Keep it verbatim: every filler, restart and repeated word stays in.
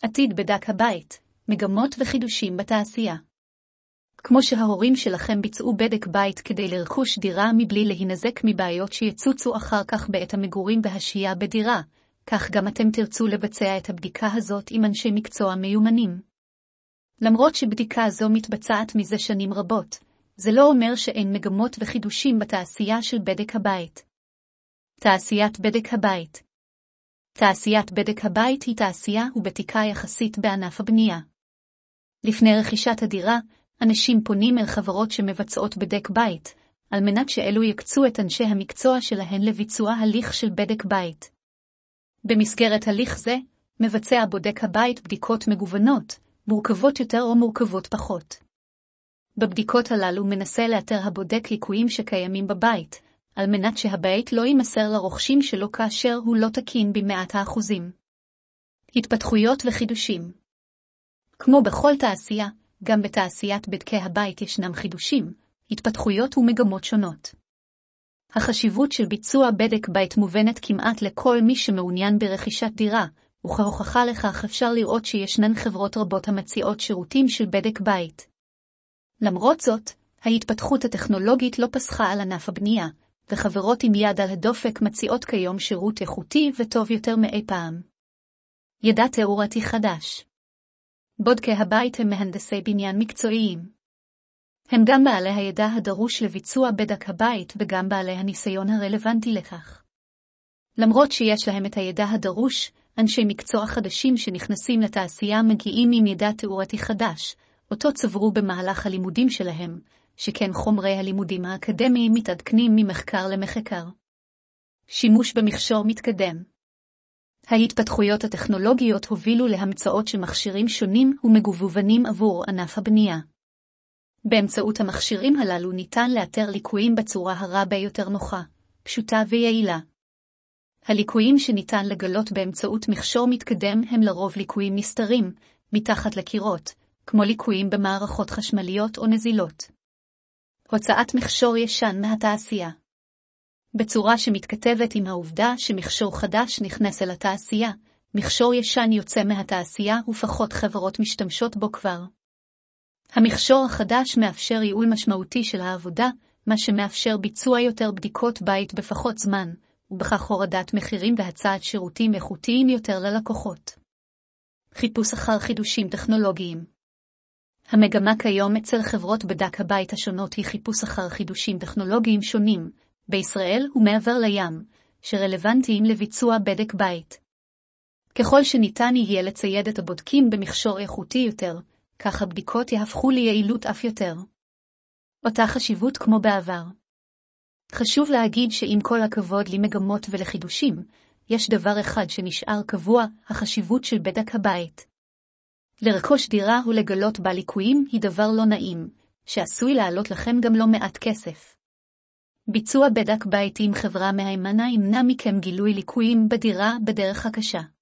עתיד בדק הבית, מגמות וחידושים בתעשייה. כמו שההורים שלכם ביצעו בדק בית כדי לרכוש דירה מבלי להינזק מבעיות שיצוצו אחר כך בעת המגורים והשהייה בדירה, כך גם אתם תרצו לבצע את הבדיקה הזאת עם אנשי מקצוע מיומנים. למרות שבדיקה זו מתבצעת מזה שנים רבות, זה לא אומר שאין מגמות וחידושים בתעשייה של בדק הבית. תעשיית בדק הבית. תעשיית בדק הבית היא תעשייה ובתיקה יחסית בענף הבנייה. לפני רכישת הדירה, אנשים פונים אל חברות שמבצעות בדק בית, על מנת שאלו יקצו את אנשי המקצוע שלהן לביצוע הליך של בדק בית. במסגרת הליך זה, מבצע בודק הבית בדיקות מגוונות, מורכבות יותר או מורכבות פחות. בבדיקות הללו מנסה לאתר הבודק ליקויים שקיימים בבית, על מנת שהבית לא יימסר לרוכשים שלו כאשר הוא לא תקין במאת האחוזים. התפתחויות וחידושים. כמו בכל תעשייה, גם בתעשיית בדקי הבית ישנם חידושים, התפתחויות ומגמות שונות. החשיבות של ביצוע בדק בית מובנת כמעט לכל מי שמעוניין ברכישת דירה, וכהוכחה לכך אפשר לראות שישנן חברות רבות המציעות שירותים של בדק בית. למרות זאת, ההתפתחות הטכנולוגית לא פסחה על ענף הבנייה, וחברות עם יד על הדופק מציעות כיום שירות איכותי וטוב יותר מאי פעם. ידע תאורתי חדש. בודקי הבית הם מהנדסי בניין מקצועיים. הם גם בעלי הידע הדרוש לביצוע בדק הבית וגם בעלי הניסיון הרלוונטי לכך. למרות שיש להם את הידע הדרוש, אנשי מקצוע חדשים שנכנסים לתעשייה מגיעים עם ידע תאורתי חדש, אותו צברו במהלך הלימודים שלהם, שכן חומרי הלימודים האקדמיים מתעדכנים ממחקר למחקר. שימוש במכשור מתקדם. ההתפתחויות הטכנולוגיות הובילו להמצאות של מכשירים שונים ומגוונים עבור ענף הבנייה. באמצעות המכשירים הללו ניתן לאתר ליקויים בצורה הרבה יותר נוחה, פשוטה ויעילה. הליקויים שניתן לגלות באמצעות מכשור מתקדם הם לרוב ליקויים נסתרים, מתחת לקירות, כמו ליקויים במערכות חשמליות או נזילות. הוצאת מכשור ישן מהתעשייה. בצורה שמתכתבת עם העובדה שמכשור חדש נכנס אל התעשייה, מכשור ישן יוצא מהתעשייה ופחות חברות משתמשות בו כבר. המכשור החדש מאפשר ייעול משמעותי של העבודה, מה שמאפשר ביצוע יותר בדיקות בית בפחות זמן, ובכך הורדת מחירים והצעת שירותים איכותיים יותר ללקוחות. חיפוש אחר חידושים טכנולוגיים. המגמה כיום אצל חברות בדק הבית השונות היא חיפוש אחר חידושים טכנולוגיים שונים, בישראל ומעבר לים, שרלוונטיים לביצוע בדק בית. ככל שניתן יהיה לצייד את הבודקים במכשור איכותי יותר, כך הבדיקות יהפכו ליעילות אף יותר. אותה חשיבות כמו בעבר. חשוב להגיד שעם כל הכבוד למגמות ולחידושים, יש דבר אחד שנשאר קבוע, החשיבות של בדק הבית. לרכוש דירה ולגלות בה ליקויים היא דבר לא נעים, שעשוי לעלות לכם גם לא מעט כסף. ביצוע בדק בית עם חברה מהימנה ימנע מכם גילוי ליקויים בדירה בדרך הקשה.